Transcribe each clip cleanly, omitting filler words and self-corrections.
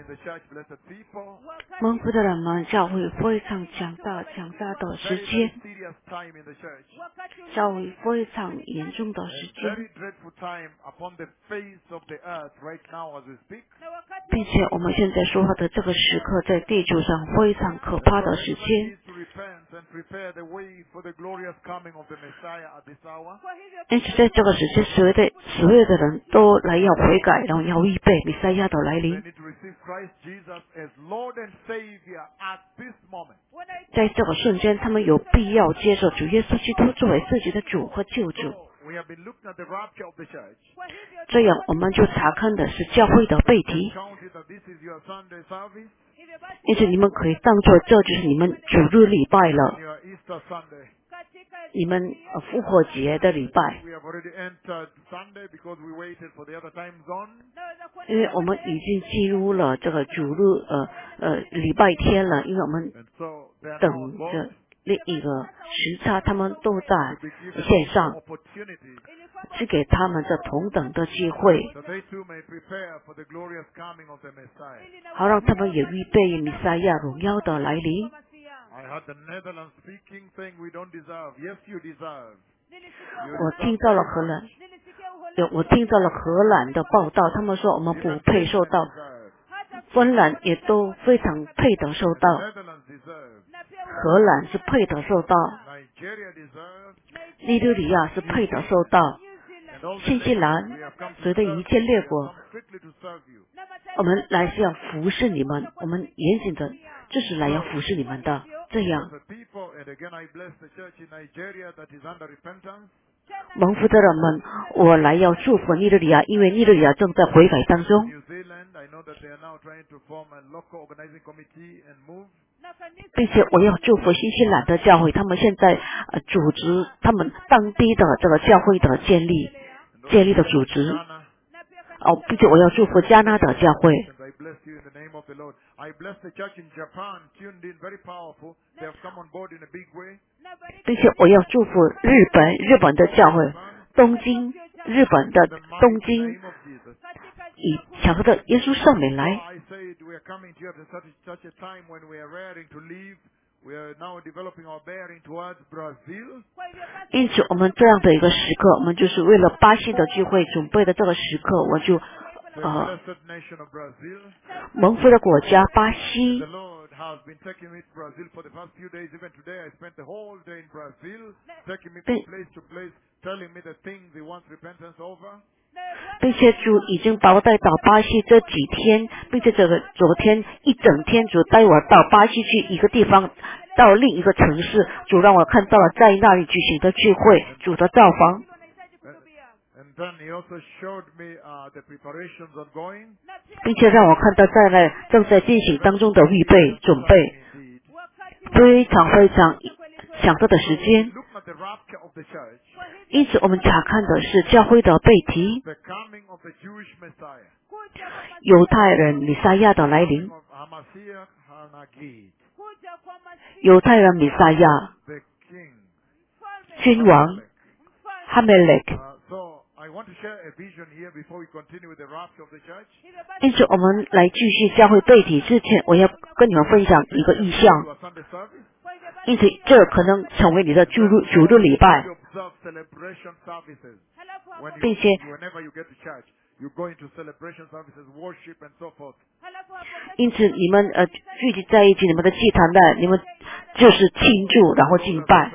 蒙福的人们，教会非常强大的时间，教会非常严重的时间，并且我们现在说话的这个时刻，在地球上非常可怕的时间。因此，在这个时间，所有的人都来要悔改，然后要预备弥赛亚的来临。在这个瞬间，他们有必要接受主耶稣基督作为自己的主和救主。这样，我们就查看的是教会的背题。因此，你们可以当作这就是你们主日礼拜了，你们复活节的礼拜。因为我们已经进入了这个主日礼拜天了，因为我们等着另一个时差，他们都在线上，是给他们这同等的机会，好让他们也预备弥赛亚荣耀的来临。我听到了荷兰的报道，他们说我们不配受到，芬兰也都非常配得受到，荷兰是配得受到，利比里亚是配得受到，新西兰随着一切列国，我们来是要服侍你们，我们严谨的就是来要服侍你们的。这样，蒙福的人们，我来要祝福尼日利亚，因为尼日利亚正在悔改当中。并且我要祝福新西兰的教会，他们现在组织他们当地的这个教会的建立的组织。并且我要祝福加拿大教会。并且我要祝福日本的教会，日本的东京，以强的耶稣圣名来。因此，我们这样的一个时刻，我们就是为了巴西的聚会准备的这个时刻，我就蒙福的国家巴西。并且主已经把我带到巴西这几天，并且昨天一整天主带我到巴西去一个地方，到另一个城市，主让我看到了在那里举行的聚会，主的造访。并且让我看到在那正在进行当中的预备准备，非常非常享受的时间。因此我们查看的是教会的背题，犹太人弥赛亚的来临，犹太人弥赛亚君王哈梅勒克。因此我们来继续教会背题之前，我要跟你们分享一个意象。因此这可能成为你的主日礼拜，并且因此你们聚集在一起，你们的祭坛的，你们就是庆祝然后敬拜。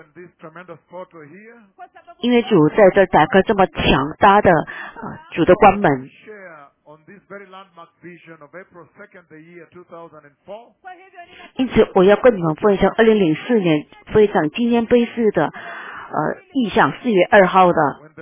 因为主在这打开这么强大的主的关门。因此我要跟你们分享2004年非常纪念碑式的意象，4月2号的。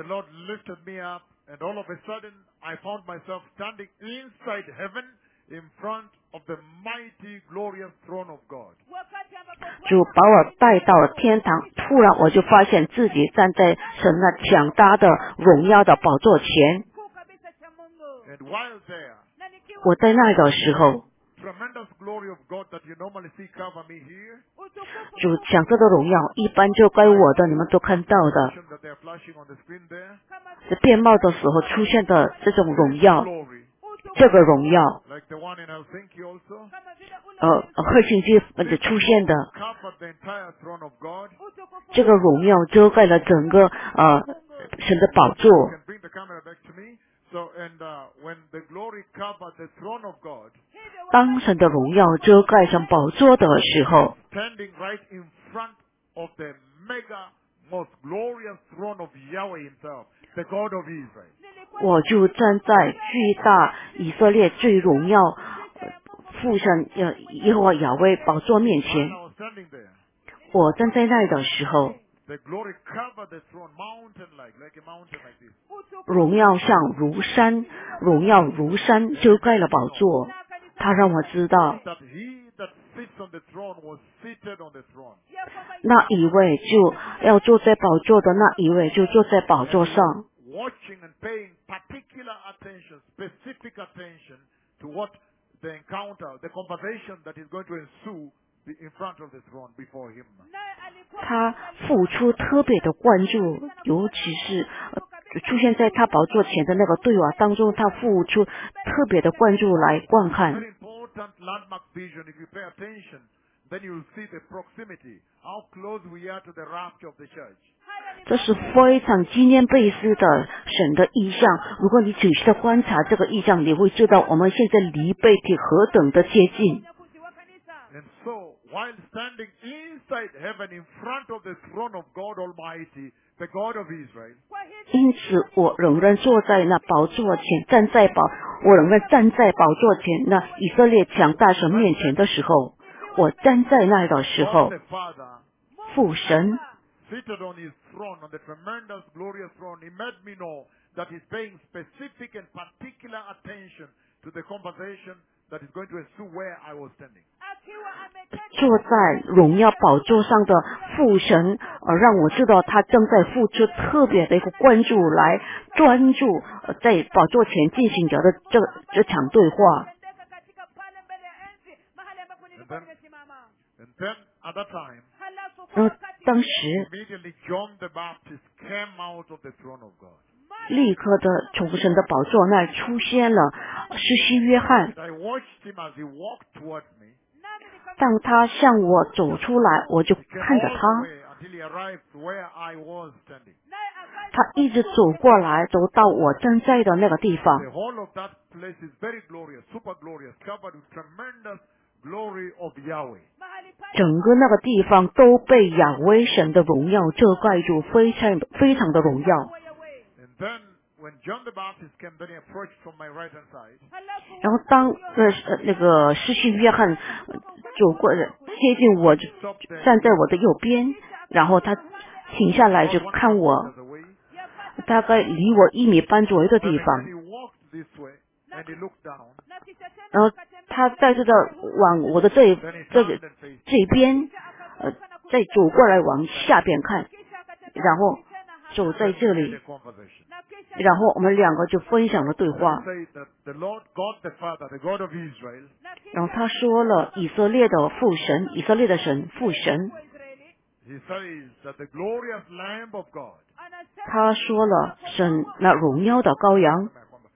主把我带到了天堂，突然我就发现自己站在神那强大的荣耀的宝座前。我在那个时候，主享受的荣耀一般就该我的，你们都看到的，在变貌的时候出现的这种荣耀， 这个荣耀， like the one in Helsinki also, 赫辛基出现的 covered the entire throne of God. 这个荣耀遮盖了整个神的宝座。 You can bring the camera back to me. So, and when the glory covered the throne of God, 当神的荣耀遮盖上宝座的时候， standing right in front of the mega, most glorious throne of Yahweh himself, the God of Israel. 我就站在巨大以色列最荣耀父神耶和华亚威宝座面 While 前。 I was standing there, 我站在那里的时候， the glory covered the throne, mountain-like, like a mountain like this. 荣耀像如山，荣耀如山遮盖了宝座。他让我知道， That he that sits on the throne was seated on the throne. 那一位就要坐在宝座的那一位就坐在宝座上。 Watching and paying particular attention, specific attention to what the encounter, the conversation that is going to ensue in front of the throne before him. 他付出特别的关注，尤其是出现在他宝座前的那个对话当中，他付出特别的关注来观看。 Very important landmark vision. If you pay attention, then you will see the proximity, how close we are to the rapture of the church. 这是非常纪念贝斯的神的意象。如果你仔细的观察这个意象，你会知道我们现在离被体何等的接近。 And so, while standing inside heaven in front of the throne of God Almighty, the God of Israel, 因此，我仍然坐在那宝座前，我仍然站在宝座前那以色列强大神面前的时候，我站在那里的时 God 候， the Father, 父神 seated on his throne, on the tremendous, glorious throne, he made me know that he's paying specific and particular attention to the conversation that is going to ensue where I was standing. 坐在荣耀宝座上的父神，让我知道他正在付出特别的一个关注，来专注在宝座前进行着的这场对话。 And then at that time, 然后当时 immediately John the Baptist came out of the throne of God. 立刻的从神的宝座那儿出现了施洗约翰。 And I watched him as he walked towards me. 当他向我走出来，我就 He came 看着 all the 他， way until he arrived where I was standing. 他一直走过来，走到我站在的那个地方。 The whole of that place is very glorious, super glorious, covered with tremendous glory of Yahweh. 整个那个地方都被亚威神的荣耀遮盖住，非常的荣耀。 And then when John the Baptist came, then he approached from my right hand side. 然后当那个施洗约翰走过接近我，就 Stopped there. 站在我的右边，然后他停下来就 About 看 100 我， meters away. 大概离我1米半左右的 But 地 then 方。 he walked this way and he looked down. 然后他再次的往我的 Then he 这 turned and faced. 边，再走过来往下边看，然后走在 Then 这 we 里 had a，conversation. 然后我们两个就分享了对 Then 话。 he said that the Lord God the Father, the God of Israel, 然后他说了以色列的父神，以色列的神父神， he says that the glorious Lamb of God, 他说了神那荣耀的羔羊，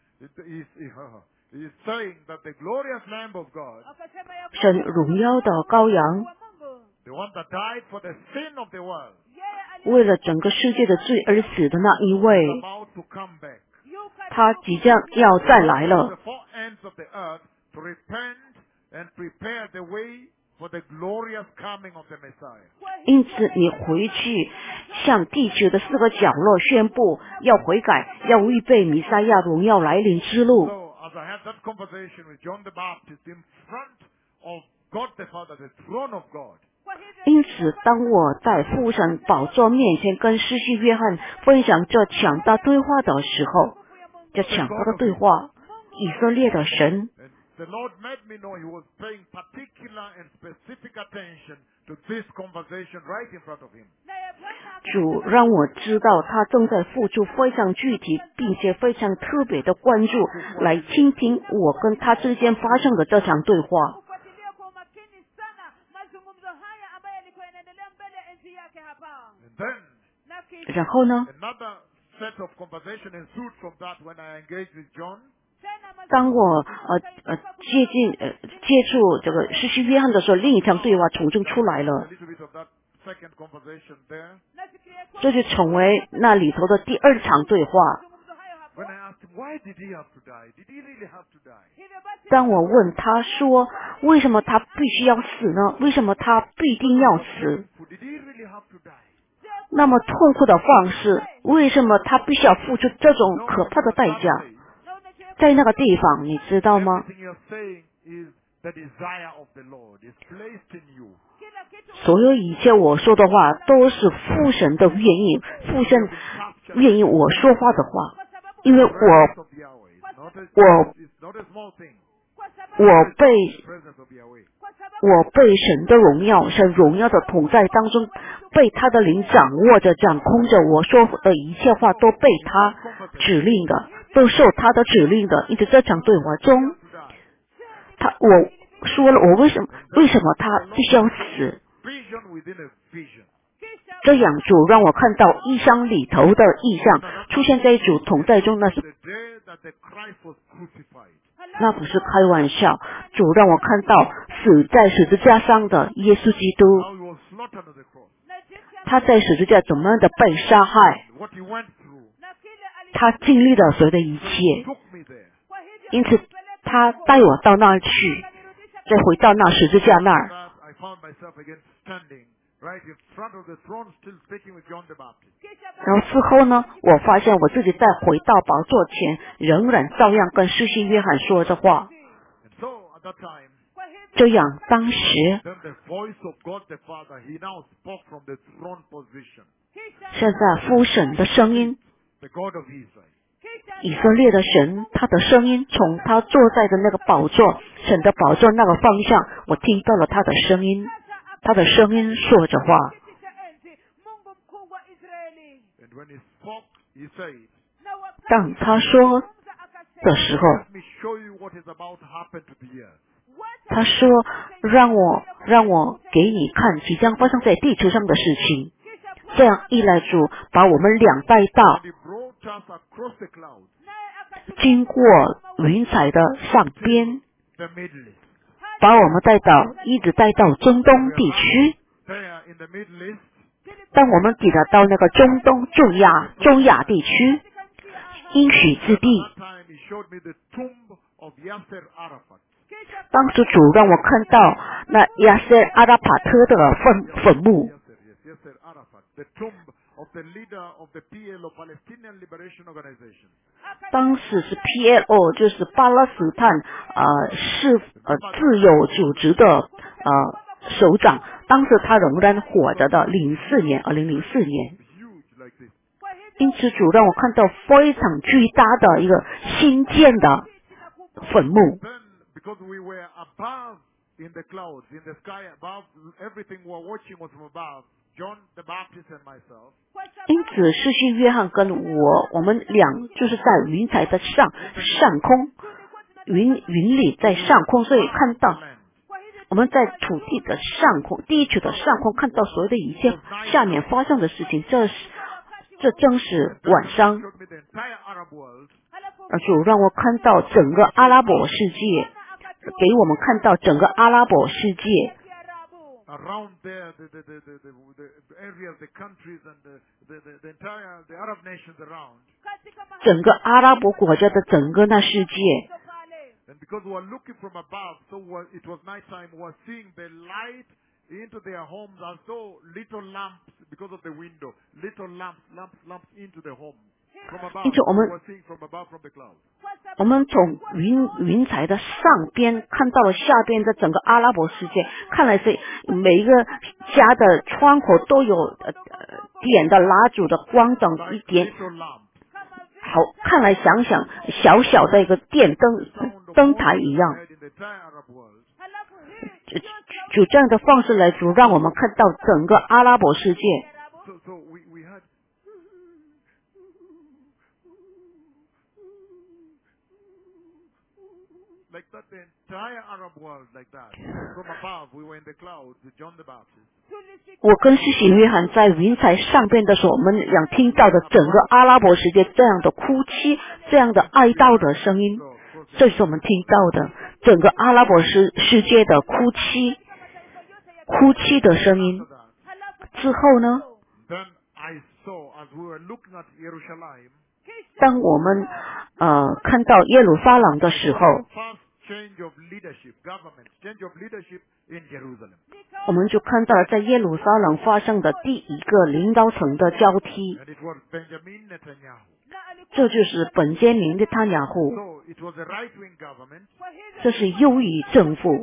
he's saying that the glorious Lamb of God, 神荣耀的羔羊， the one that died for the sin of the world, 为了整个世界的罪而死的那一 is 位， about to come back. 他即将要再来 To 了。 the four ends of the earth to repent and prepare the way for the glorious coming of the Messiah. 因此，你回去向地球的4个角落宣布，要悔改，要预备弥赛亚荣耀来临之路。 So, as I had that conversation with John the Baptist in front of God the Father, the throne of God, 因此，当我在父神宝座面前跟施洗约翰分享这强大对话的时候，这强大的对话，以色列的神， and the Lord made me know He was paying particular and specific attention to this conversation right in front of Him. 主让我知道他正在付出非常具体并且非常特别的关注，来倾听我跟他之间发生的这场对话。 And then, 然后呢， another set of conversation ensued from that when I engaged with John. 当我接触这个施洗约翰的时候，另一场对话从中出来 A 了， little bit of that second conversation there. 这就成为那里头的第二场对话。 When I asked him, why did he have to die? Did he really have to die? 当我问他说，为什么他必须要死呢？为什么他必定要死？ Did he really have to die? 那么痛苦的方式，为什么他必须要付出这种 No, 可怕的代价？ say, 在那个地方，你知道吗？ everything you're saying is the desire of the Lord. It's placed in you. 所有一切我说的话，都是父神的愿意，父神愿意我说话的话，因为 Presence of Yahweh. It's not a small thing. 我被 Presence of Yahweh. 我被神的荣耀、神荣耀的同在当中，被他的灵掌握着、掌控着，我说的一切话都被他指令的，都受他的指令的。因此这场对话中，我说了我为什么他必须要死？ Vision within a vision. 这样主让我看到异象里头的异象出现在主同在中，那 The day that the Christ was crucified. 不是开玩笑。主让我看到死在十字架上的耶稣基督， How he was slaughtered on the cross. 他在十字架怎么样的被杀害， What he went through. 他经历了所有的一 So 切， he took me there. 因此他带我到那儿去，再回到那十字架那儿。 That I found myself again standing right in front of the throne, still speaking with John the Baptist. 然后之后呢，我发现我自己再回到宝座前，仍然照样跟施洗约翰说着话。 And so at that time, 这样，当时 then the voice of God the Father, he now spoke from the throne position. 现在父神的声音， The God of Israel. 以色列的神，他的声音从他坐在的那个宝座，神的宝座那个方向，我听到了他的声音，他的声音说着话。 And when he spoke, he said, 当他说的时候， let me show you what is about to happen to the earth. 他说让我给你看即将发生在地球上的事情。这样一来，主把我们俩带到 And he brought us across the clouds, 经过云彩的上边， the Middle East. 把我们一直带到中东地区。 There in the Middle East, 当我们抵达到那个中东中亚地区应许之地， that time he showed me the tomb of Yasser Arafat. 当时主让我看到那亚瑟阿拉帕特的坟墓。 Yasser Arafat, the tomb of the leader of the PLO, Palestinian Liberation Organization. 当时是 PLO， 就是巴勒斯坦自由组织的首长，当时他仍然活着的2004年。 Huge like this. 因此主让我看到非常巨大的一个新建的坟墓。 Then, because we were above in the clouds, in the sky above, everything we were watching was from above. John the Baptist and myself. 因此施洗约翰跟我们俩就是在云彩的上空，云里在上空，所以看到 Land. 我们在土地的上空，地球的上空看到所有的一切下面发生的事情。这正是晚上， Showed me the entire Arab world. 主让我看到整个阿拉伯世界，给我们看到整个阿拉伯世界。 Around there, the areas, the countries, and the entire the Arab nations around. 整个阿拉伯国家的整个那世界， And because we were looking from above, so it was nighttime, we were seeing the light into their homes as though little lamps, because of the window, little lamps into the home. From above, 因此我们 we were seeing from above from the clouds. 我们从云彩的上边看到了下边的整个阿拉伯世界，看来是每一个家的窗口都有点的蜡烛的光灯一点。 Little lamps. 好，看来想想小小的一个电灯台一样， In the entire Arab world. 就这样的方式来主让我们看到整个阿拉伯世界。 So we had like that, the entire Arab world like that. From above, we were in the clouds with John the Baptist. 我跟施洗约翰在云彩上边的时候，我们俩听到的整个阿拉伯世界这样的哭泣、这样的哀悼的声音， 这是我们听到的整个阿拉伯世界的哭泣的声音。 After that, 之后呢， then I saw, as we were looking at Jerusalem, 当我们看到耶路撒冷的时候， first change of leadership, government, change of leadership in Jerusalem. 我们就看到了在耶路撒冷发生的第一个领导层的交替， And it was Benjamin Netanyahu. 这就是本杰明的塔雅户， So it was a right-wing government. 这是右翼政府。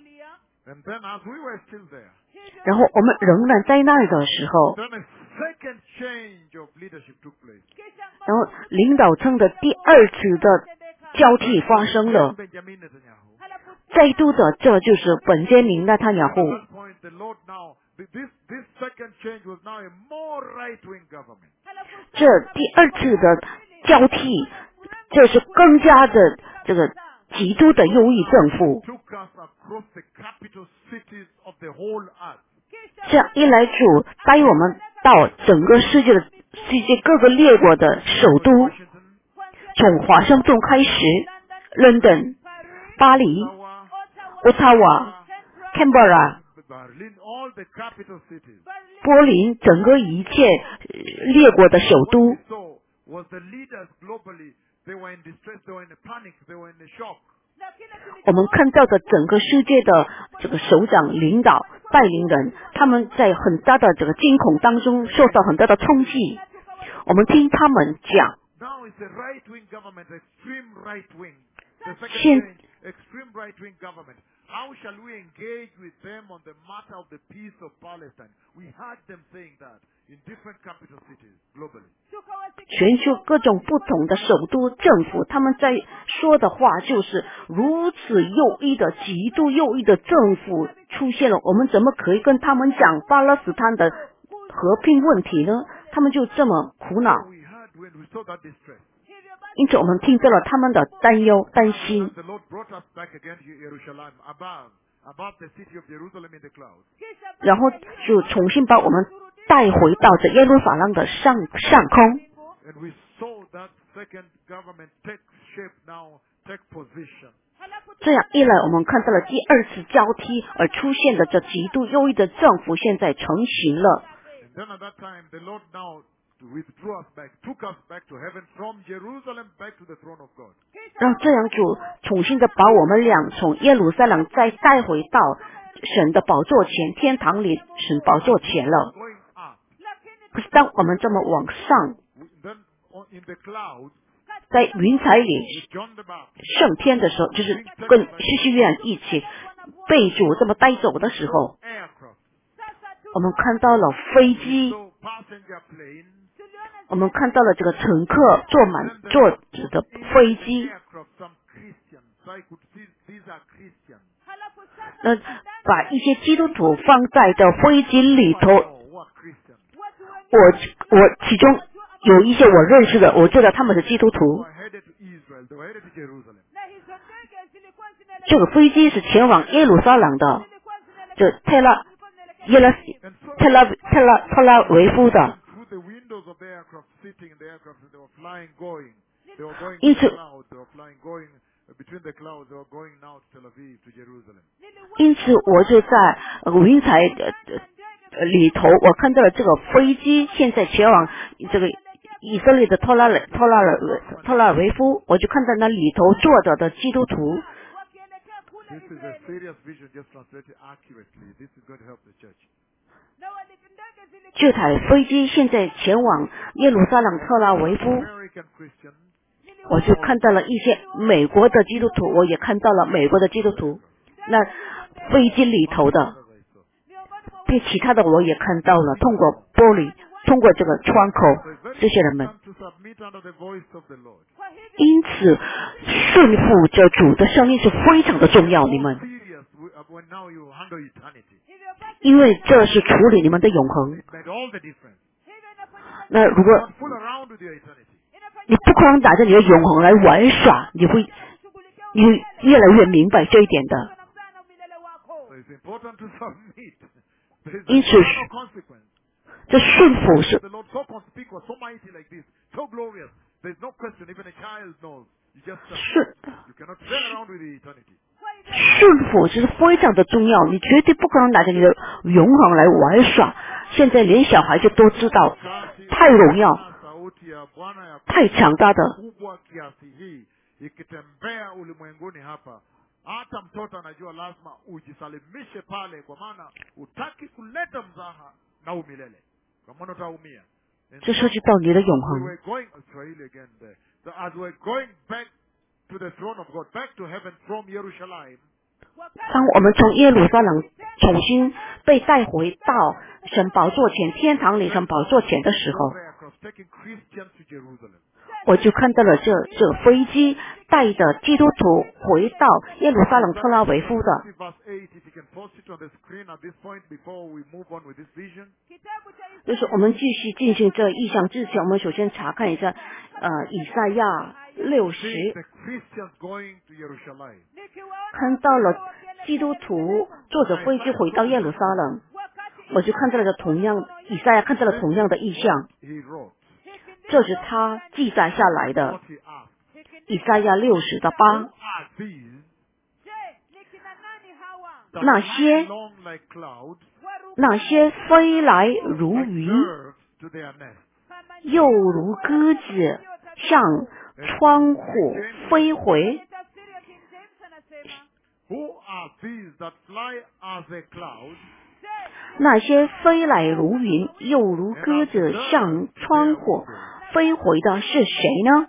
And then as we were still there, 然后我们仍然在那儿的时候， then a second change of leadership took place. 然后领导层的第二次的交替发生了， Benjamin Netanyahu. 再度的这就是本杰明的塔雅户。 At that point, the Lord now, this second change was now a more right-wing government. 这第二次的交替，这是更加的这个极度的右翼政府。 Took us across the capital cities of the whole earth. 这样一来，主带我们到整个世界各个列国的首都， Washington, 从华盛顿开始，伦敦、巴黎、 Ottawa, 渥塔瓦、Canberra、 Berlin, all the capital cities. 柏林，整个一切列国的首 What 都 we，saw was the leaders globally, they were in distress, they were in a panic, they were in a shock. 我们看到的整个世界的这个首长、领导、带领人，他们在很大的这个惊恐当中受到很大的冲击。我们听他们讲， Now it's a right-wing government, extreme right-wing. The second Shin- change, extreme right-wing government. How shall we engage with them on the matter of the peace of Palestine? We heard them saying that in different capital cities globally. 全球各种不同的首都政府，他们在说的话就是如此右翼的、极度右翼的政府出现了，我们怎么可以跟他们讲巴勒斯坦的和平问题呢？他们就这么苦恼。 We heard when we saw that distress. 因此，我们听到了他们的担忧、担心。 The Lord brought us back again to Jerusalem, above the city of Jerusalem in the clouds. 然后就重新把我们带回到这耶路撒冷的上空。 And we saw that second government take shape now, take position. 这样一来，我们看到了第二次交替而出现的这极度右翼的政府现在成型了。 And then at that time, the Lord now withdrew us back, took us back to heaven from Jerusalem back to the throne of God. 让这样主重新的把我们俩从耶路撒冷再带回到神的宝座前，天堂里神宝座前了。 Going up. 可是当我们这么往上， Then in the clouds, 在云彩里 with John the Baptist, 升天的时候，就是跟施洗约翰一起被主这么带走的时候， aircraft, 我们看到了飞机， so passenger planes, 我们看到了这个乘客坐着的飞机。 aircraft, some Christians. So I could see these are Christians. 那把一些基督徒放在的飞机里头， Oh, what Christians? 我其中有一些我认识的，我知道他们是基督 They 徒。 were headed to Israel. They were headed to Jerusalem. 这个飞机是前往耶路撒冷的，这特拉维夫的。 Through the windows of the aircraft, sitting in the aircraft, and they were flying, going. They were going In in the so- clouds. They were flying, going between the clouds. They were going now to Tel Aviv, to Jerusalem. 因此，我就在云彩里头，我看到了这个飞机现在前往这个以色列的托拉维夫，我就看到那里头坐着的基督徒。 This is a serious vision, just translated accurately. This is going to help the church. 这台飞机现在前往耶路撒冷特拉维夫， American Christians, 我就看到了一些美国的基督徒，我也看到了美国的基督徒。那飞机里头的， as I saw. 并其他的我也看到了，通过玻璃，通过这个窗口 So it's very 这些人们。 important to submit under the voice of the Lord. 因此，顺服着主的声音是非常的重要，你们， Serious when now you handle eternity. 因为这是处理你们的永恒。 It made all the difference. 那如果 Don't fool around with your eternity. 你不光打着你的永恒来玩耍，你会越来越明白这一点的。 So it's important to submit. There is In no truth. consequence. 这顺服是 The Lord so conspicuous, so mighty like this, so glorious. There's no question. Even a child knows You just 顺 you cannot play around with the eternity. 顺服是非常的重要，你绝对不可能拿着你的永恒来玩耍。现在连小孩子都知道，太荣耀、 Sauti ya Bwana ya 太强大的， kubwa kiasi hii ikitembea ulimwenguni hapa, hata mtoto anajua lazima ujisalimishe pale, kwa maana utaki kuleta mzaha na umilele, kwa maana utaumia. And 这 so 涉及到你的永 we 恒。 were going Swahili again there. So as we're going back to the throne of God, back to heaven from Jerusalem, 当我们从耶路撒冷重新被带回到神宝座前、天堂里神宝座前的时 those 候， aircraft taking Christians to Jerusalem. 我就看到了这飞机带着基督徒回到耶路撒冷特拉维夫的。 Verse 8, if you can post it on the screen at this point before we move on with this vision. 就是我们继续进行这意象之前，我们首先查看一下，以赛亚 See 60， the Christians going to Jerusalem. 看到了基督徒坐着飞机回到耶路撒冷，我就看到了同样，以赛亚看到了同样的意象， He wrote 这是他记载下来的。 what he asked. 以赛亚60的 Who 8， are these that 那 fly 些 along like clouds, 那些飞来如 like 云， birds to their nest? 又如鸽子向窗户飞回。 Who are these that fly as a cloud, 那些飞来如云，又如鸽子向窗户飞回的是谁呢？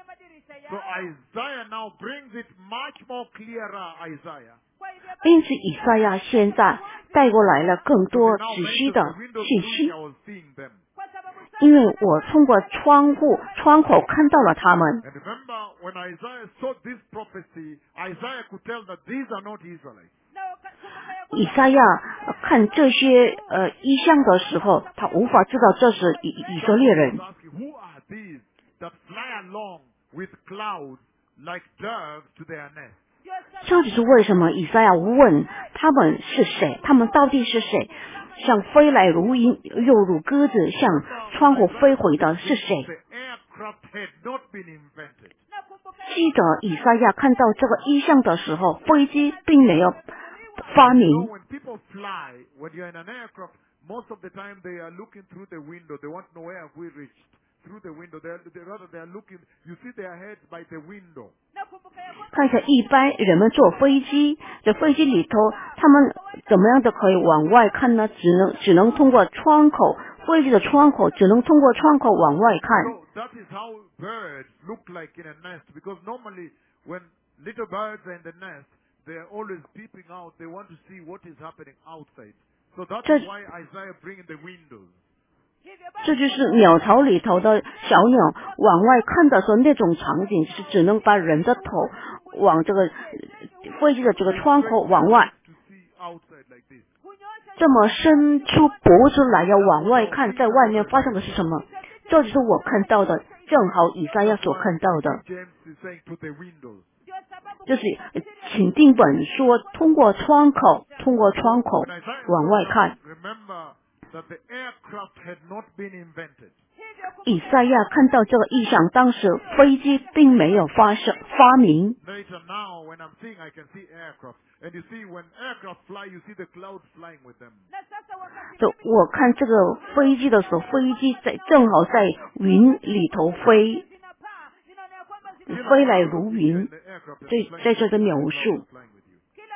So Isaiah now brings it much more clearer, Isaiah. 因此，以赛亚现在带过来了更 So 多 we now 仔 went 细 to 的 the window 信 through 息 which I was seeing them. 因为我通过窗口看到了他们。 And remember, when Isaiah saw this prophecy, Isaiah could tell that these are not Israelites. 以赛亚看这些意象的时候，他无法知道这是以色列 He 人。 was asking, who are these that fly along with clouds like doves to their nest? 这就是为什么以赛亚问他们是谁，他们到底是谁？像飞来如云，又如鸽子向窗户飞回的是谁？ The aircraft had not been invented. 记得以赛亚看到这个意象的时候，飞机并没有发 You 明。 know, when people fly, when you're in an aircraft, most of the time they are looking through the window. They want to know where have we reached. Through the window. They are looking, you see their heads by the window. 看起来一般人们坐飞机，在飞机里头，他们怎么样的可以往外看呢？只能通过窗口，飞机的窗口只能通过窗口往外看。 So that is how birds look like in a nest. Because normally when little birds are in the nest, they are always peeping out. They want to see what is happening outside. So that is why Isaiah bring in the windows. 这就是鸟巢里头的小鸟往外看的时候，那种场景是只能把人的头往这个飞机的这个窗口往外， To see outside like this. 这么伸出脖子来要往外看，在外面发生的是什么？这就是我看到的，正好以赛亚所看到的， James is saying to the windows. 就是请定本说通过窗口往 When Isaiah 外看。 remember that the aircraft had not been invented. 以赛亚看到这个意象，当时飞机并没有发明。 Later now, when I'm seeing, I can see aircraft. And you see, when aircraft fly, you see the clouds flying with them. 就我看这个飞机的时候，飞机正好在云里头飞，飞来如云， The aircraft 在这的描述 flying with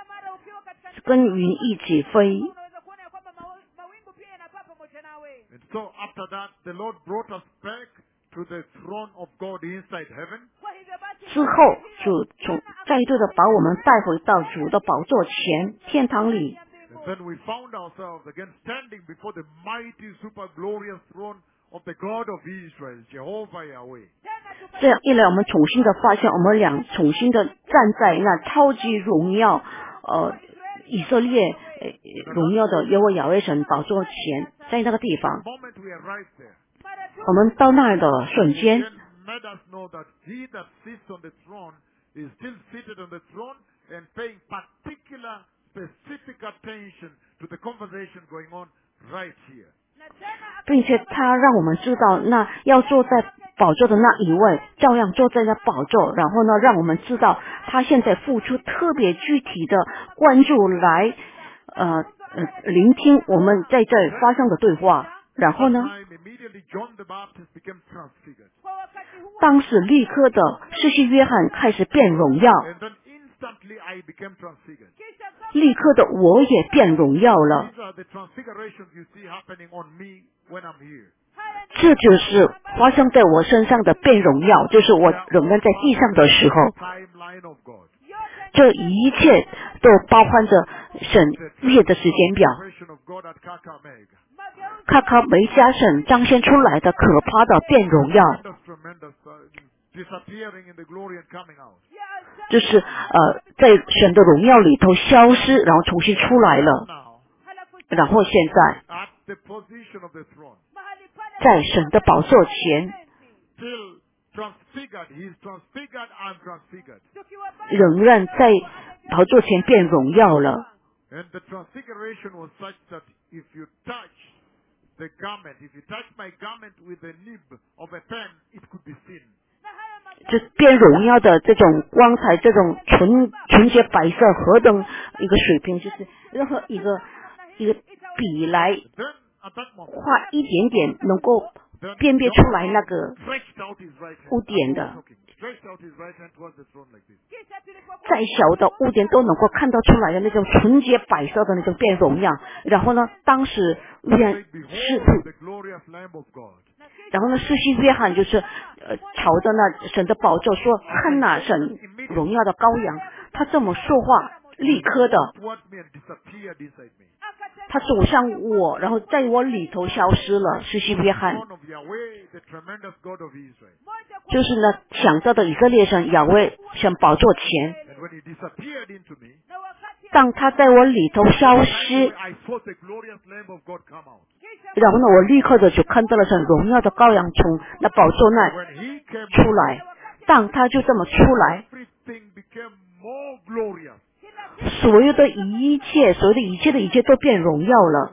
you. 跟云一起飞。 And so after that, the Lord brought us back to the throne of God inside heaven. 之后就再度的把我们带回到主的宝座前，天堂里。 And then we found ourselves again standing before the mighty, super glorious throne of the God of Israel, Jehovah Yahweh. 这样一来，我们重新的发现，我们俩重新的站在那超级荣耀，以色列荣耀的耶和华亚威神宝座前，在那个地 The 方， moment we arrived there, 我们到那儿的瞬 He 间， again made us know that He that sits on the throne is still seated on the throne and paying particular, specific attention to the conversation going on right here. 并且他让我们知道，那要坐在宝座的那一位照样坐在那宝座，然后呢，让我们知道他现在付出特别具体的关注来聆听我们在这发生的对话。然后呢，当时立刻的施洗约翰开始变荣耀，立刻的我也变荣耀了。这就是发生在我身上的变荣耀，就是我仍然在地上的时候，这一切都包含着神列的时间表。卡卡梅加省彰显出来的可怕的变荣耀，就是在神的荣耀里头消失，然后重新出来了。然后现在在神的宝座前，仍然在宝座前变荣耀了。这变荣耀的这种光彩，这种纯洁白色何等一个水平，就是任何一个笔来画一点点能够辨别出来那个污点的，再小的污点都能够看到出来的那种纯洁白色的那种变荣耀。然后呢，当时然后呢，施洗约翰就是朝着那神的宝座说：“看哪，神荣耀的羔羊。”他这么说话，立刻的他走向我，然后在我里头消失了。施洗约翰就是呢，想到的以色列神亚威神宝座前，当他在我里头消失，然后呢，我立刻的就看到了神荣耀的羔羊从那宝座那出来。当他就这么出来，所有的一切都变荣耀了。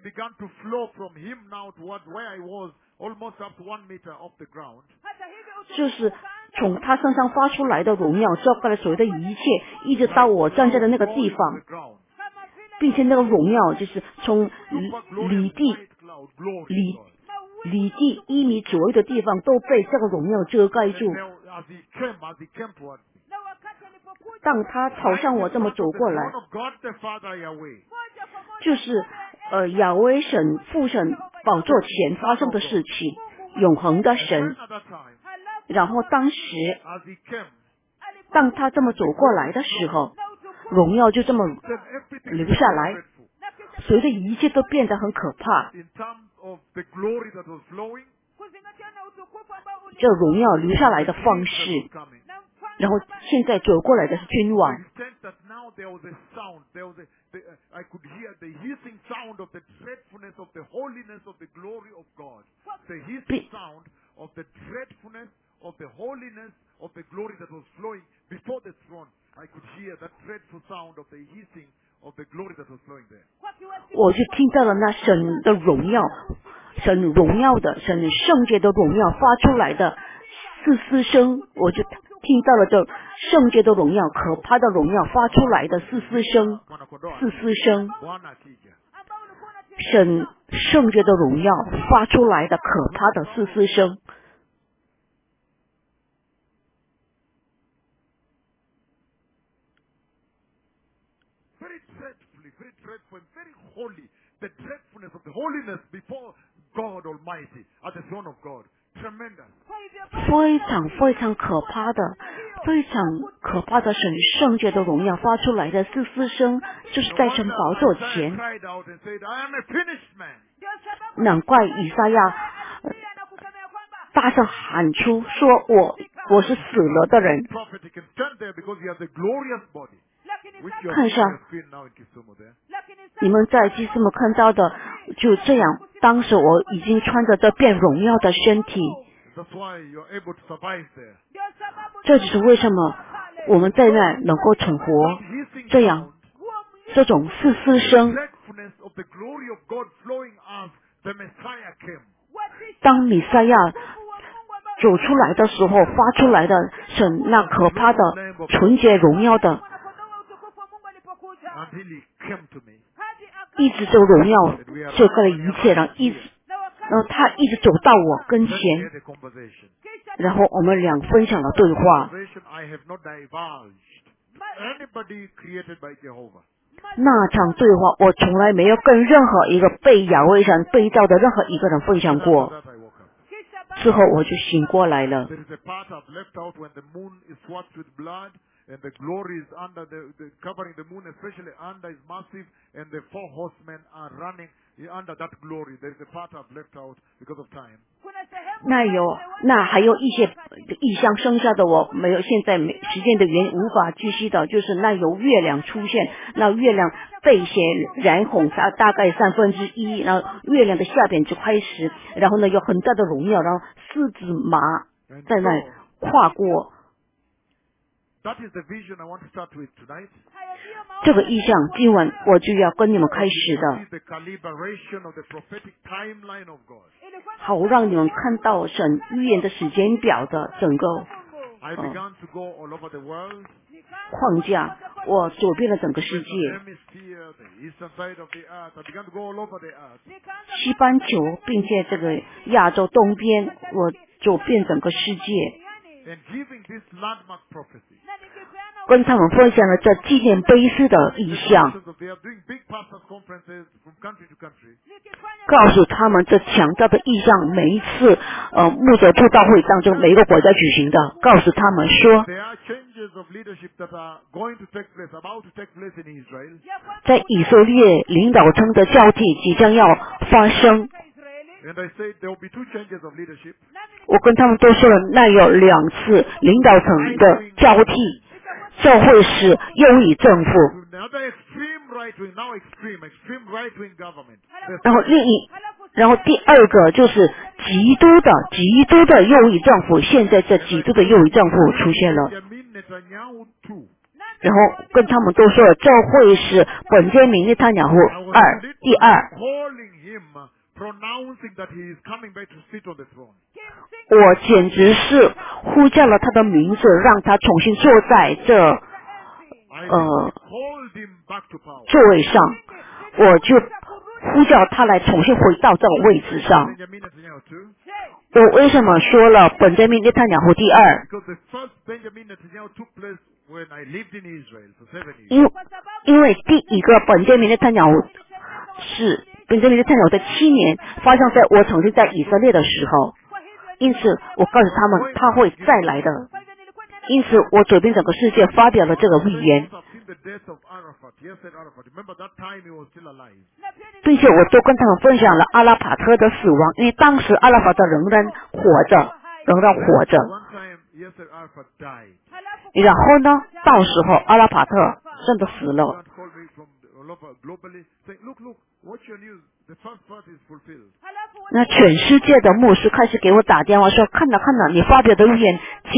就是从他身上发出来的荣耀，照盖了所有的一切，一直到我站在的那个地方，并且那个荣耀就是从里地1米左右的地方都被这个荣耀遮盖住。当他朝向我这么走过来，就是亚威神父神宝座前发生的事情，永恒的神。然后当时当他这么走过来的时候，荣耀就这么流下来，所有的一切都变得很可怕。这荣耀流下来的方式，然后现在走过来的是君王。我就听到了那神的荣耀，神荣耀的神圣洁的荣耀发出来的嘶嘶声，我就听到了这圣洁的荣耀，可怕的荣耀发出来的嘶嘶声，神圣洁的荣耀发出来的可怕的嘶嘶声。非常可怕的神圣洁的荣耀发出来的嘶嘶声，就是在神宝座前。难怪以赛亚大声喊出说我是死了的人。看上你们在基斯姆看到的就这样，当时我已经穿着这变荣耀的身体。这就是为什么我们在那能够存活。这样这种嘶嘶声，当弥赛亚走出来的时候发出来的神那可怕的纯洁荣耀的， until he came to me. 一直这个荣耀遮盖了一切，然后他一直走到我跟 Then we 前， had a conversation. 然后我们俩分享了对话。 Conversation I have not divulged to anybody created by Jehovah. 那场对话我从来没有跟任何一个被亚威神被造的任何一个人分享 After 过。 that I woke up. 之后我就醒过来了。 There is a part I've left out when the moon is swathed with blood and the glory is under the covering the moon, especially under is massive and the four horsemen are running under that glory. There is a part I've left out because of time. 那还有一些异象，剩下的我没有，现在时间的原因无法继续的，就是那有月亮出现，那月亮被血染红，它大概1/3，然后月亮的下边就开始，然后呢有很大的荣耀，然后4只马在那跨过。 That is the vision I want to start with tonight. 这个意象今晚我就要跟你们开始的， This is the calibration of the prophetic timeline of God. 好让你们看到神预言的时间表的整个 I began to go all over the world. 框架，我走遍了整个世 The 界， hemisphere, the eastern side of the earth. I began to go all over the earth. 西半球，并且这个亚洲东边，我走遍整个世界， And giving this landmark prophecy. 跟他们分享了这纪念碑式的意象， They are doing big pastors conferences from country to country. 告诉他们这强大的意象，每一次牧者布道会当中，每一个国家举行的，告诉他们说， There are changes of leadership that are going to take place, about to take place in Israel. 在以色列领导层的交替即将要发生。 And I said there will be 2 changes of leadership. 我跟他们都说了，那有2次领导层的交替，这会是右翼政府， Another extreme right wing, now extreme right wing government. 然后第二个就是极度的右翼政府，现在这极度的右翼政府出现了， Benjamin Netanyahu 2. 然后跟他们都说了，这会是本杰明内塔尼亚胡第二。 calling him, pronouncing that he is coming back to sit on the throne. 我简直是呼叫了他的名字，让他重新坐在这 I called him back to power. 座位上，我就呼叫他来重新回到这个位置上。 Benjamin Netanyahu 2. 我为什么说了本杰明内塔尼亚胡第二？ Because the first Benjamin Netanyahu took place when I lived in Israel for 7 years. 因为第一个本杰明内塔尼亚胡是本杰明内塔尼亚胡的7年，发生在我曾经在以色列的时候，因此我告诉他们他会再来的。因此我走遍整个世界发表了这个预言， I've seen the death of Arafat. Yes, said Arafat. Remember that time he was still alive. 并且我都跟他们分享了阿拉法特的死亡，因为当时阿拉法特仍然活着。 One time, yes, said Arafat died. 然后呢，到时候阿拉法特真的死了。 God called me from all over globally, saying, "Look, watch your news. The first part is fulfilled." 那全世界的牧师开始给我打电话说，看了，你发表的预言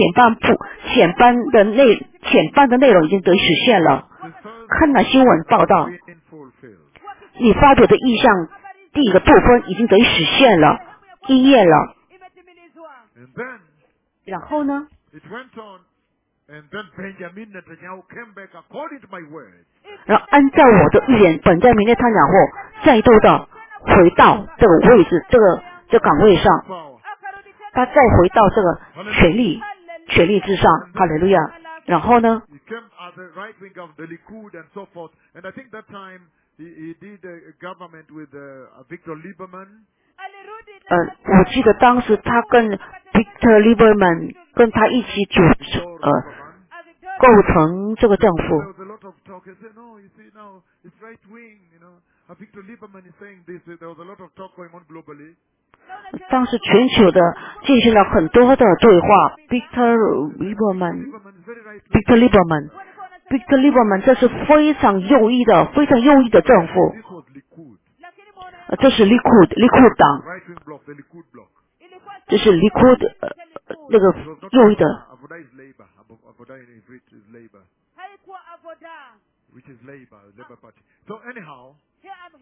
前半的内容已经得实现了。 The first 看了新闻报道， been fulfilled. 你发表的意象第一个部分已经得实现了，应验了。 And then 然后呢， it went on, and then Benjamin Netanyahu came back according to my words. 然后按照我的预言，本在明内塔尼亚胡再度的回到这个位置，这岗位上， Power. 他再回到这个权力之上，哈利路亚。然后呢， He came as a right wing of the Likud and so forth. And I think that time he did a government with Victor Lieberman. 我记得当时他跟 Victor Lieberman 跟他一起构成这个政 There 府。 was a lot of talk. He said, no, you see now, it's right wing, Victor Lieberman is saying this. There was a lot of talk going on globally. 当时全球的进行了很多的对话。Victor Lieberman is very right wing. Lieberman，Victor Lieberman， 这是非常右翼的政府。 This was Likud. 这是 Likud 党， Right wing bloc, the Likud bloc. 这是 Likud 那个 It was not 右翼的。 Avodah is labor. Avodah in Hebrew is labor. Which is Labour Party. So anyhow,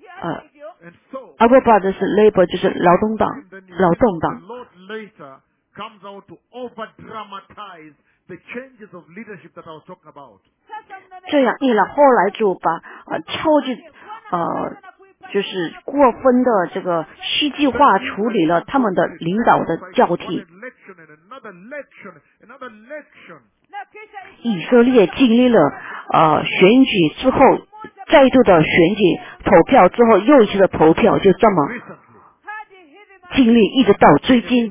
and so 阿伯巴的是 Labor， 就是劳动党。 then you 劳 see 动 the 党。 Lord later comes out to over-dramatize the changes of leadership that I was talking about. 这样一来，后来就把超级就是过分的这个戏剧化处理了他们的领导的交替。以色列经历了选举之后，再度的选举投票之后，又一次的投票，就这么经历，一直到最近。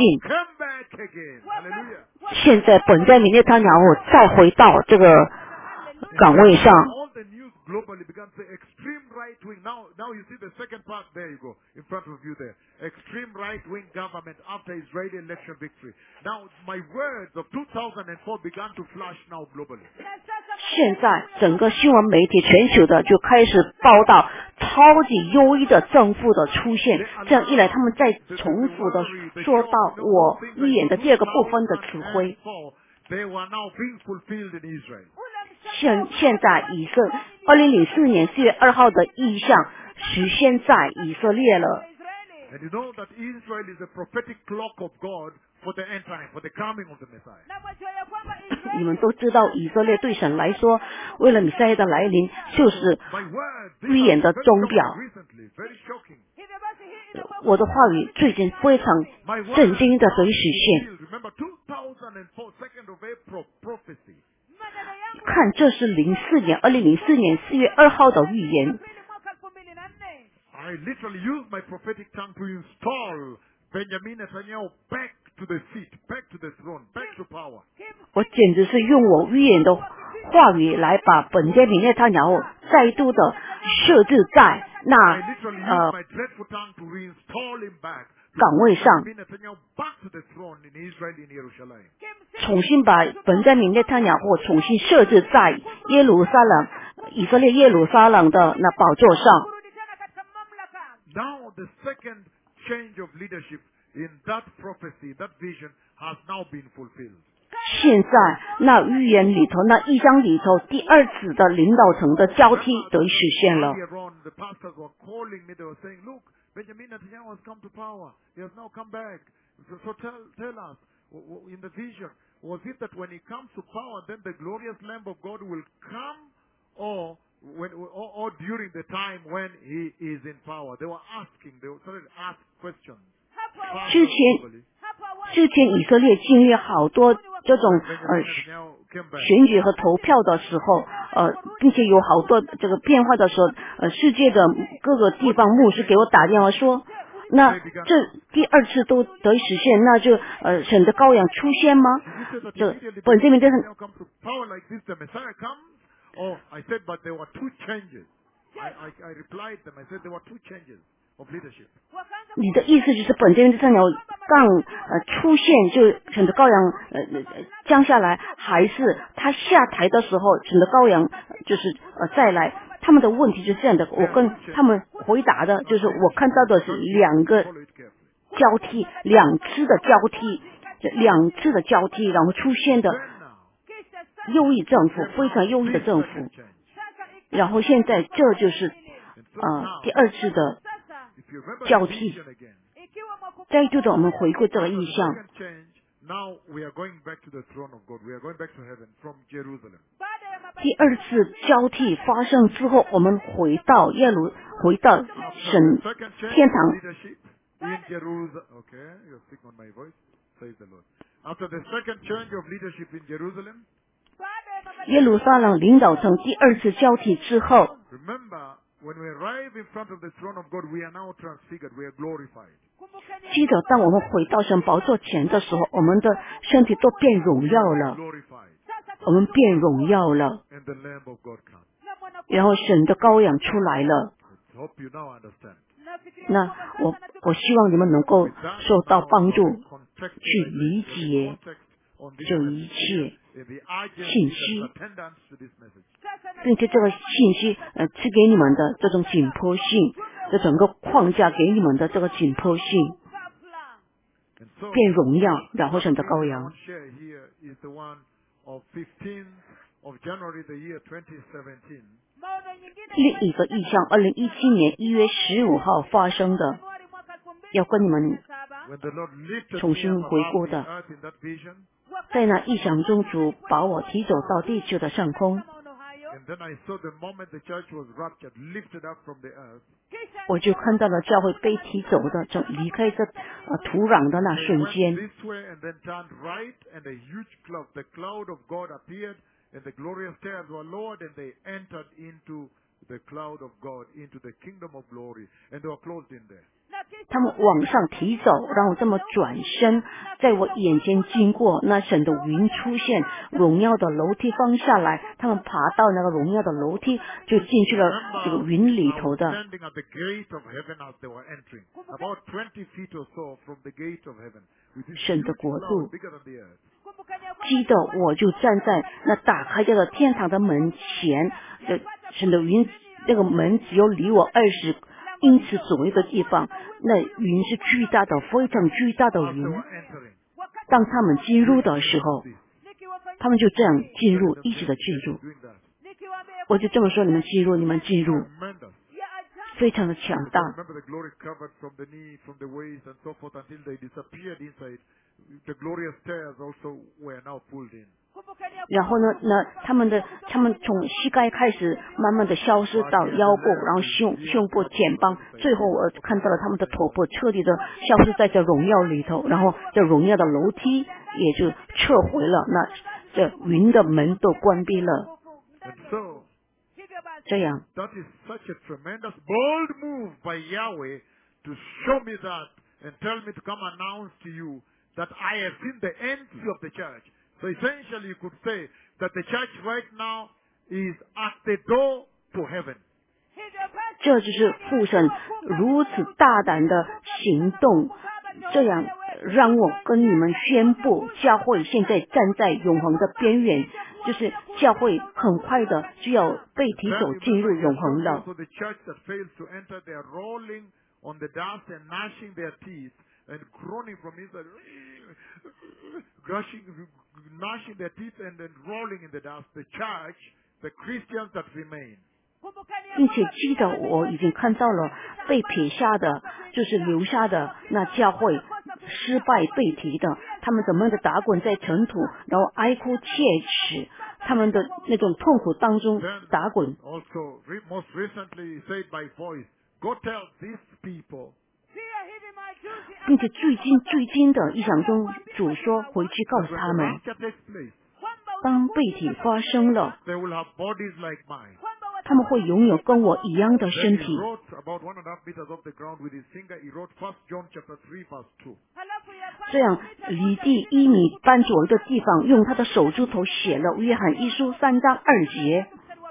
现在本在明内塔尼亚胡再回到这个岗位上。 Globally began to say extreme right wing. Now you see the second part. There you go, in front of you there. Extreme right wing government after Israeli election victory. Now my words of 2004 began to flash now globally. 现在整个新闻媒体全球的就开始报道超级优异的政府的出现，这样一来，他们再重复的说到我预言的第二个部分的词汇。 They were now being fulfilled in Israel. 现在2004年4月2号的意象实现在以色列了。 And you know that Israel is a prophetic clock of God for the end time, for the coming of the Messiah. 你们都知道，以色列对神来说，为了弥赛亚的来临，就是预言的钟表。我的话语最近非常震惊的得以实现。看，这是2004年4月2号的预言。 I literally used my prophetic tongue to install Benjamin Netanyahu back to the seat, back to the throne, back to power. 我简直是用我预言的话语来把本杰明内塔尼亚胡再度的设置在那岗位上，重新把本杰明内塔尼亚胡重新设置在以色列耶路撒冷的那宝座上。 Now the second change of leadership in that prophecy, that vision has now been fulfilled. 现在那预言里头，那异象里头，第二次的领导层的交替得以实现了。 The pastors were calling me, they were saying, "Look, Benjamin Netanyahu has come to power. He has now come back. So tell us, in the vision, was it that when he comes to power, then the glorious Lamb of God will come, or during the time when he is in power?" They were started to ask questions. 之前以色列经历好多这种选举和投票的时候，并且有好多这个变化的时候，世界的各个地方牧师给我打电话说，那这第二次都得以实现，那就神的羔羊出现吗？这本这边就是。 Oh, I said, but there were two changes. I replied them. I said there were two changes of leadership. 你的意思就是本这边的三条杠出现，就神的羔羊降下来，还是他下台的时候，神的羔羊就是再来？他们的问题是这样的，我跟他们回答的就是我看到的是两个交替，两次的交替，然后出现的右翼政府，非常右翼的政府。然后现在这就是第二次的交替。再度的我们回顾这个意象。第二次交替发生之后，我们回到神天堂。耶路撒冷领导层第二次交替之后， When we arrive in front of the throne of God, we are now transfigured, we are glorified. 记得当我们回到神宝座前的时候，我们的身体都变荣耀了，我们变荣耀了，然后神的羔羊出来了。那我希望你们能够受到帮助，去理解这一切信息，并且这个信息赐给你们的这种紧迫性，这整个框架给你们的这个紧迫性，变荣耀，然后神的羔羊。另一个意象，2017年1月15号发生的，要跟你们 When the Lord lifted 重 me 新 up 回 above 过 the 的。 earth in that vision, 在那异象中，主把我提走到地球的上空， and then I saw the moment the church was raptured, lifted up from the earth, 我就看到了教会被提走的，就离开这土壤的那 they 瞬 went 间。 this way and then turned right, and a huge cloud, the cloud of God appeared, and the glorious stairs were lowered, and they entered into the cloud of God, into the kingdom of glory, and they were closed in there. 他们往上提走，然后这么转身，在我眼前经过，那神的云出现，荣耀的楼梯放下来，他们爬到那个荣耀的楼梯，就进去了这个 Remember, 云里 I 头 was 的。 standing at the gate of heaven as they were entering, about 20 feet or so from the gate of heaven, with this 神的 huge 国 cloud 度， bigger than the earth. 记得我就站在那打开这个天堂的门前，这神的云，那个门只有离我20英尺左右的地方，那云是巨大的，非常巨大的 As they 云。 were entering, 当他们进入的时候， this, 他们就这样进 telling 入， them 一直的 this, 进入。 doing that. 我就这么说，你们进入，你们进入， Tremendous. 非常的强 Because 大。 remember, the glory covered from the knee, from the waist, and so forth until they disappeared inside. The glorious stairs also were now pulled in. 然后呢，他们从膝盖开始，慢慢的消失到腰部，然后胸部、肩膀，最后我看到了他们的头部彻底的消失在这荣耀里头，然后这荣耀的楼梯也就撤回了，那这云的门都关闭了。 And so, 这样， that is such a tremendous, bold move by Yahweh to show me that and tell me to come announce to you that I have seen the entry of the church. So essentially, you could say that the church right now is at the door to heaven. 这就是父神如此大胆的行动，这样让我跟你们宣布，教会现在站在永恒的边缘，就是教会很快的就要被提 Then 走进入 remember, 永恒了。 also the church that fails to enter, they are rolling on the dust and gnashing their teeth and groaning from inside, gnashing their teeth and then rolling in the dust. The church, the Christians that remain. 并且记得我已经看到了被撇下的，就是留下的那教会失败被提的，他们怎么样的打滚在尘土，然后哀哭切齿，他们的那种痛苦当中 Then 打滚。 also, most recently said by voice, go tell these people 并且最近的异象中，主说回去告 that 诉 when 他 the 们， rapture takes place, 当被体发生了， they will have bodies like mine. 他们会拥有跟我一样的 Then 身 he 体。 wrote about 1.5 meters off the ground with his finger. He wrote 1 John chapter 3 verse 2. 这样离地1米半左右的地方，用他的手指头写了约翰一书3章2节。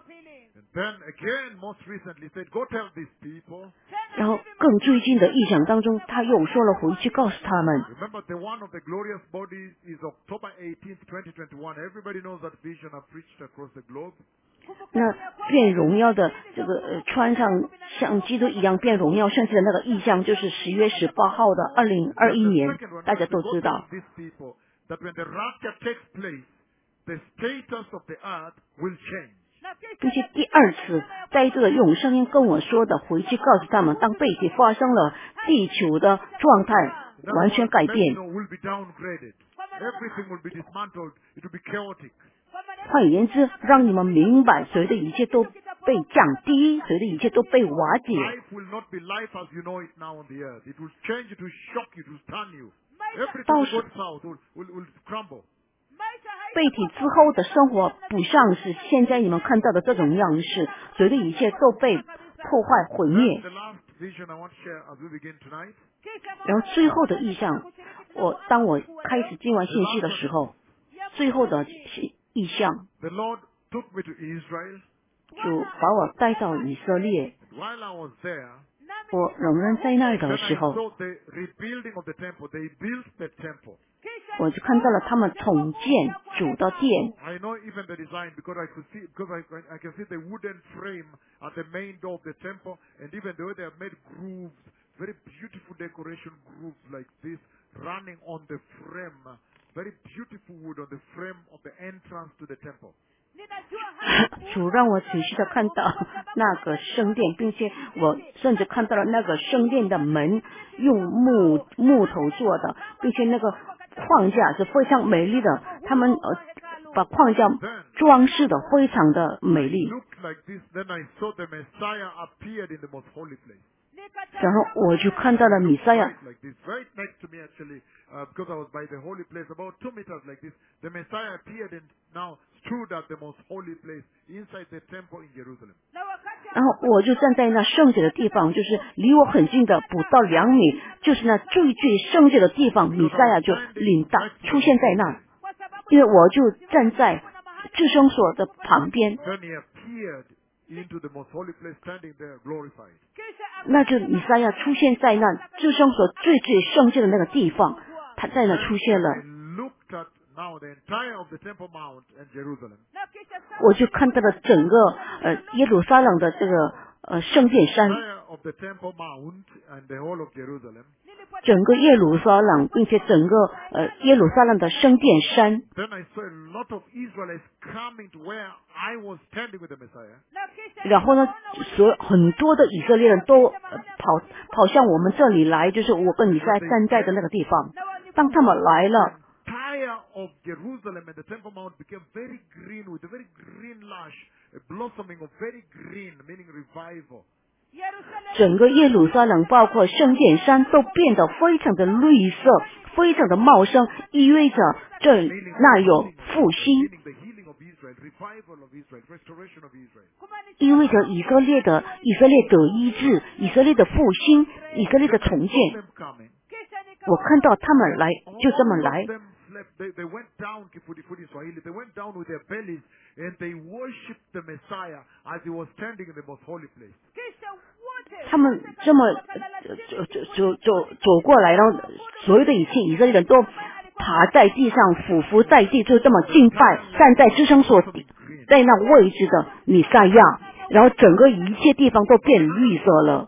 And then again, most recently said, go tell these people. 然后更最近的异象当中，他又说了回去告诉他们。 Remember, the one of the glorious bodies is October 18th, 2021. Everybody knows that vision I preached across the globe. 那变荣耀的这个穿上像基督一样变荣耀圣体的那个意象，就是10月18号的2021 Then the 年， second one, 大家 I said, 都 go 知 tell 道。 these people that when the rapture takes place, the status of the earth will change. 并且第二次，在这个用声音跟我说的，回去告诉他们，当背景发生了，地球的状态 In 完 other 全 words, 改 men, 变。 will be downgraded. Everything will be dismantled. It will be chaotic. 换言之，让你们明白，谁的一切都被降低，谁的一切都被瓦解。 Life will not be life as you know it now on the earth. It will change, it will shock you, it will stun you. Everything will go south, will crumble. 被体之后的生活不像是现在你们看到的这种样式，谁的一切都被破坏毁 Then 灭。 the last vision I want to share as we begin tonight. 然后最后的意象，当我开始进完信息的时候，最后的意象， The Lord took me to Israel. 主把我带到以色列。 And while I was there, 我仍然在那儿 then 的 I 时候， saw the rebuilding of the temple. They built the temple. 我就看到了他们重建主的殿。 I know even the design because I could see, because I can see the wooden frame at the main door of the temple, and even the way they have made grooves, very beautiful decoration grooves like this, running on the frame, very beautiful wood on the frame of the entrance to the temple. 主让我仔细的看到那个圣殿，并且我甚至看到了那个圣殿的门用木头做的，并且那个框架是非常美丽的，他们把框架装饰的非常的美丽。 Looked like this, then I saw the Messiah appeared in the most holy place. 然后我就看到了弥赛亚 Right like this, right next to me actually, because I was by the holy place, about 2 meters like this. The Messiah appeared and now stood at the most holy place inside the temple in Jerusalem. 然后我就站在那圣洁的地方，就是离我很近的，不到2米，就是那最圣洁的地方，弥赛亚就出现在那，因为我就站在至圣所的旁边， Then he appeared into the most holy place, standing there glorified. 那就弥赛亚出现在那至圣所最圣洁的那个地方，他在那出现了。 I looked at now the entire of the Temple Mount and Jerusalem. 我就看到了整个耶路撒冷的这个圣殿山， Entire of the Temple Mount and the whole of Jerusalem. 整个耶路撒冷，并且整个耶路撒冷的圣殿山。 Then I saw a lot of Israelites coming to where I was standing with the Messiah. 然后呢，很多的以色列人都跑向我们这里来，就是我跟弥赛亚站在的那个地方。当他们来了， Entire of Jerusalem and the Temple Mount became very green with a very green lush, a blossoming of very green, meaning revival. 整个耶路撒冷包括圣殿山都变得非常的绿色，非常的茂盛，意味着那有复兴， Meaning the healing of Israel, revival of Israel, restoration of Israel. 意味着以色列得医治，以色列的复兴，以色列的重建。 Them coming. 我看到他们来，就这么 All 来 of。them slept. They went down, Kifudifudi Swahili. They went down with their bellies and they worshipped the Messiah as he was standing in the most holy place. 他们这么走过来，然后所有的以色列人都爬在地上，俯伏在地，就这么敬拜，站在至圣所在那位置的弥赛亚，然后整个一切地方都变绿色了。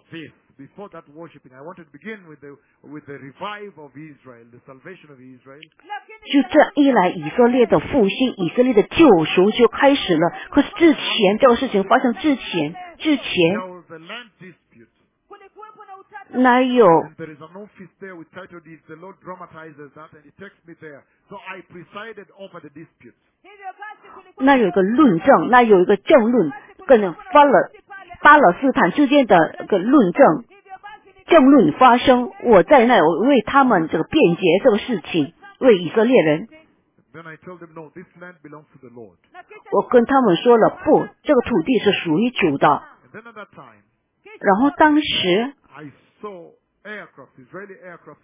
Before that worshiping, I wanted to begin with the revival of Israel, the salvation of Israel. 就这一来，以色列的复兴，以色列的救赎就开始了。可是之前这个事情发生之前， There was a land dispute. 哪有 And there is an office there with titled it, the Lord dramatizes that and he takes me there. So I presided over the dispute. 那有一个论证，那有一个争论，跟巴勒斯坦之间的一个争论发生，我在那为他们这个辩解这个事情，为以色列人。 Then I told them, no, this land belongs to the Lord. 我跟他们说了，不，这个土地是属于主的。 And then at that time, 然后当时 I saw aircraft, Israeli aircraft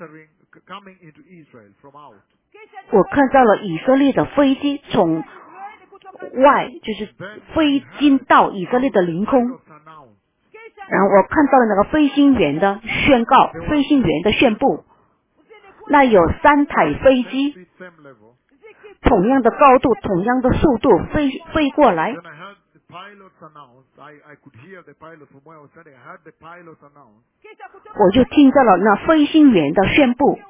coming into Israel from out. 我看到了以色列的飞机从外，就是飞进到以色列的领空。 Pilots announced. 然后我看到了那个飞行员的宣布，那有3台飞机， Same level. 同样的高度，同样的速度飞过来。 Then I heard the pilots announce. I could hear the pilots from where I was standing. I heard the pilots announce 我就听到了那飞行员的宣布，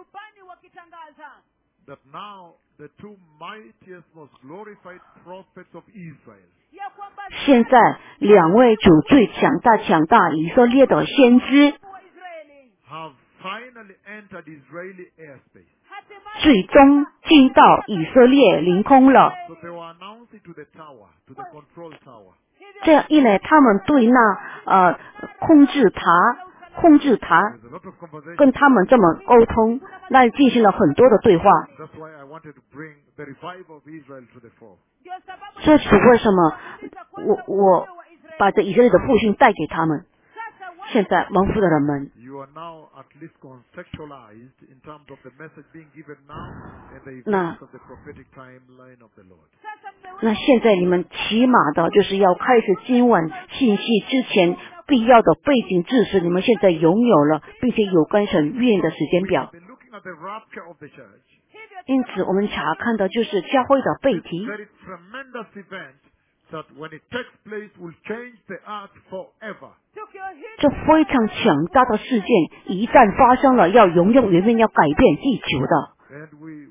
that now the two mightiest, most glorified prophets of Israel 现在2位主最强大以色列的先知， have finally entered Israeli airspace. 最终进到以色列领空了。 So they were announcing to the tower, to the control tower. 这样一来，他们对那控制塔 There's a lot of conversation. 跟他们这么沟通，那进行了很多的对话。 That's why I wanted to bring the revival of Israel to the fore. 这是为什么我把这以色列的复兴带给他们。现在蒙福的人们， You are now at least conceptualized in terms of the message being given now and the Nah. events of the prophetic timeline of the Lord. 那现在你们起码的就是要开始今晚信息之前必要的背景知识，你们现在拥有了，并且有跟神预言的时间表。 We've been looking at the rapture of the church. 因此，我们查看的就是教会的背题。 Very tremendous event that when it takes place will change the earth forever. 这非常强大的事件，一旦发生了，要永永远远要改变地球的。 And we went a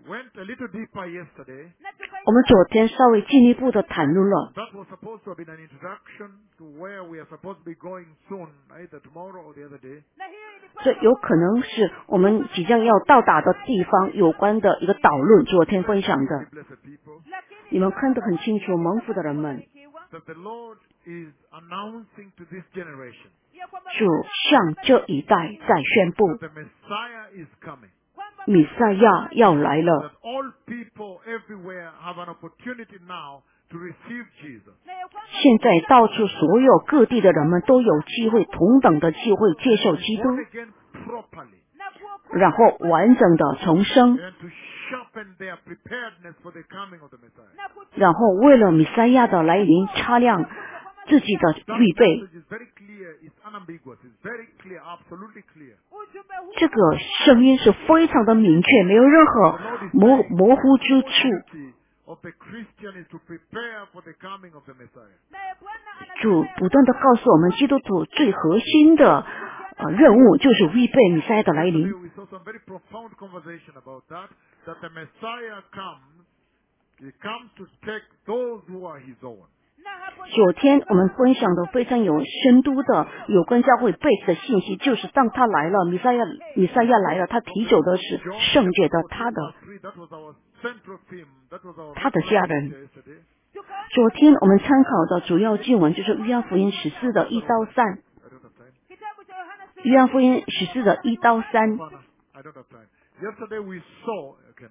little deeper yesterday. 我们昨天稍微进一步的谈论了， That was supposed to have been an introduction to where we are supposed to be going soon, either tomorrow or the other day. 这有可能是我们即将要到达的地方有关的一个导论，昨天分享的。 Blessed people, 你们看得很清楚，蒙福的人们， that the Lord is announcing to this generation 主向这一代在宣布， that the Messiah is coming. 弥赛亚要来 That 了。 all people everywhere have an opportunity now to receive Jesus. 现在到处所有各地的人们都有机会，同等的机会接受基督， Born again properly 然后完整的重生， and to sharpen their preparedness for the coming of the Messiah. 然后为了弥赛亚的来临擦亮自己的 That 预备。 message is very clear, it's unambiguous, it's very clear, absolutely clear. 这个声音是非常的明确，没有任何模糊之处。 The of the Christian is to prepare for the coming of the Messiah. 主不断的告诉我们，基督徒最核心的任务就是预备弥赛亚的来 Today 临。 we saw some very profound conversation about that the Messiah comes, he comes to take those who are his own. 昨天我们分享的非常有深度的有关教会背景的信息，就是当他来了，弥赛亚来了，他提走的是圣洁的他的 That was our central theme. That was our 他的家人。 yesterday. 昨天我们参考的主要经文就是约翰福音14的1到3。 I don't have time. 约翰福音14的1到3。 I don't have time. Yesterday we saw, okay,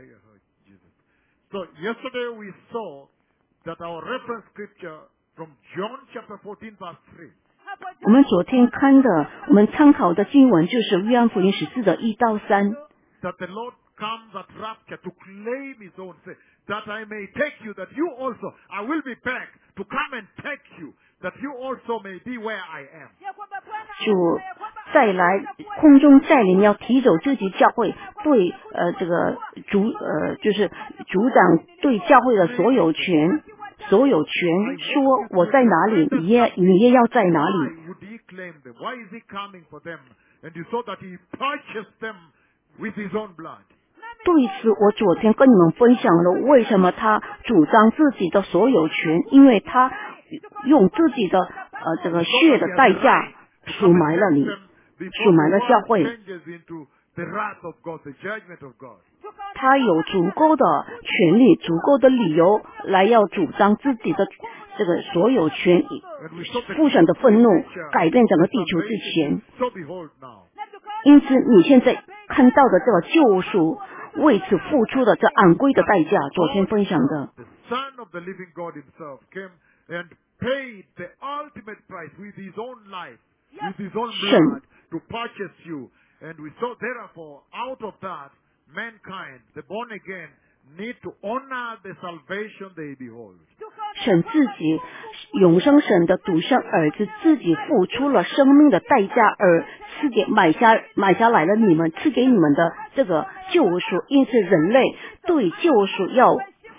Jesus. So yesterday we saw that our reference scripture from John chapter 14 verse 3. 我们昨天我们参考的经文就是约翰福音14的1到3。 That the Lord comes at rapture to claim his own, say, that I may take you, that you also, I will be back to come and take you, that you also may be where I am. 主再来空中再临，要提走自己教会对这个就是主掌对教会的所有权，说我在哪里，你也要在哪里。 Why would he claim them? Why is he coming for them? And you saw that he purchased them with his own blood. 对此，我昨天跟你们分享了为什么他主张自己的所有权，因为他用自己的这个血的代价赎买了你，赎买了教会。 Changes into the wrath of God, the judgment of God. 他有足够的权利、足够的理由来要主张自己的这个所有权，父神的愤怒改变整个地球之前。 So behold now, 因此，你现在看到的这个救赎，为此付出的这昂贵的代价，昨天分享的。 the Son of the living God himself came and paid the ultimate price with his own life, with his own blood to purchase you. And we saw therefore out of that, mankind, the born again, need to honor the salvation they behold. 神自己永生神的独生儿子自己付出了生命的代价，而赐给买下来了你们，赐给你们的这个救赎。因此，人类对救赎要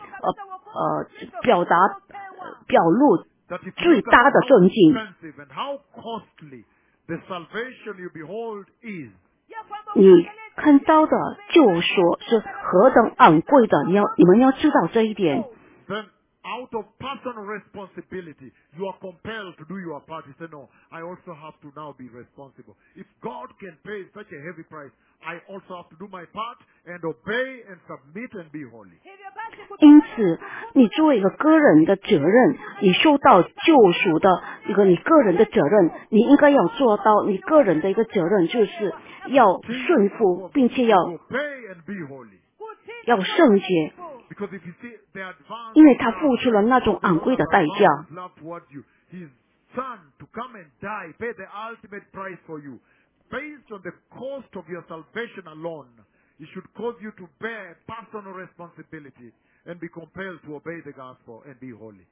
表露 That if you 最 look 大 at 的 how 尊敬。 expensive and how costly the salvation you behold is, 你看到的救赎是何等昂贵的，你们要知道这一点。 then out of personal responsibility, you are compelled to do your part. You say, no, I also have to now be responsible. If God can pay such a heavy price, I also have to do my part and obey and submit and be holy. 因此，你作为一个个人的责任，你受到救赎的一个你个人的责任，你应该要做到你个人的一个责任，就是要顺服，并且要 To obey and be holy. 圣洁， Because if you see the advance 因为他付出了那种昂贵的代价。 love towards you, his son to come and die, pay the ultimate price for you, based on the cost of your salvation alone, it should cause you to bear personal responsibility and be compelled to obey the gospel and be holy.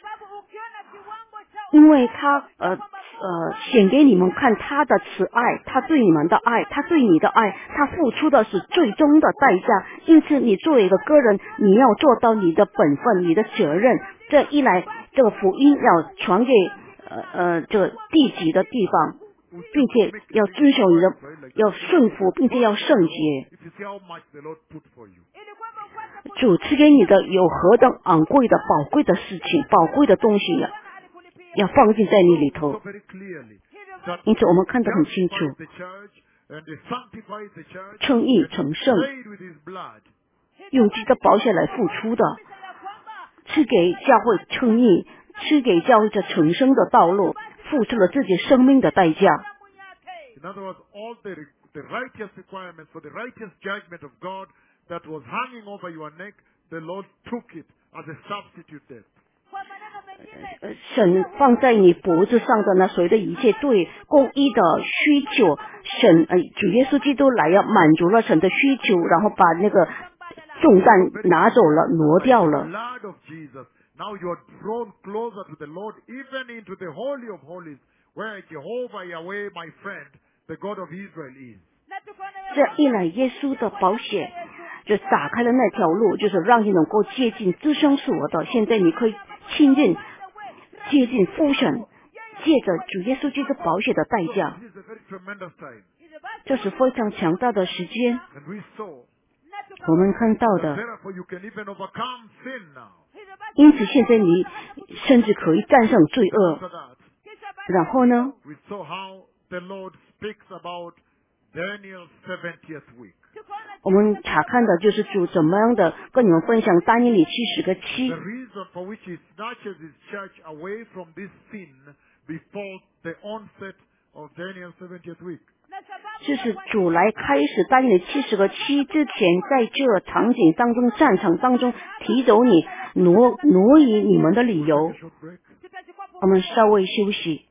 因为他显给你们看他的慈爱，他对你们的爱，他对你的爱，他付出的是最终的代价。因此，你作为一个个人，你要做到你的本分、你的责任。这一来，这个福音要传给这个地级的地方，并且要遵守你的，要顺服，并且要圣洁。 If you see how much the Lord put for you. 主赐给你的有何等昂贵的宝贵的事情，宝贵的东西呀，要放进在你里头。 very clearly that 因此我们看得很清楚， justified the church and he sanctified the church 称义 and 成圣， paid with his blood. 用基督的宝血来付出的，赐给教会称义，赐给教会这成圣的道路，付出了自己生命的代价。 In other words, all the righteous requirements for the righteous judgment of God that was hanging over your neck, the Lord took it as a substitute death. 神放在你脖子上的那所有的一切对公义的需求，主耶稣基督来要满足了神的需求，然后把那个重担拿走了，挪掉 The 了。 blood of Jesus. Now you are drawn closer to the Lord, even into the Holy of Holies, where Jehovah Yahweh, my friend, the God of Israel is. 这一来，耶稣的宝血就打开了那条路，就是让你能够接近至圣所的。现在你可以亲近接近父神，借着主耶稣基督宝血的代价， This is a very tremendous time. 这是非常强大的时间。 And we saw 我们看到 that 的， therefore you can even overcome sin now. 因此现在你甚至可以战胜罪恶。 After that, 然后呢， we saw how the Lord speaks about Daniel's 70th week. 我们查看的就是主怎么样的跟你们分享但以理70个七 The reason for which he snatches his church away from this sin before the onset of Daniel's 70th week. 就是主来开始但以理70个七之前，在这场景当中、战场当中提走你挪移你们的理由 Take。a short break. 我们稍微休息。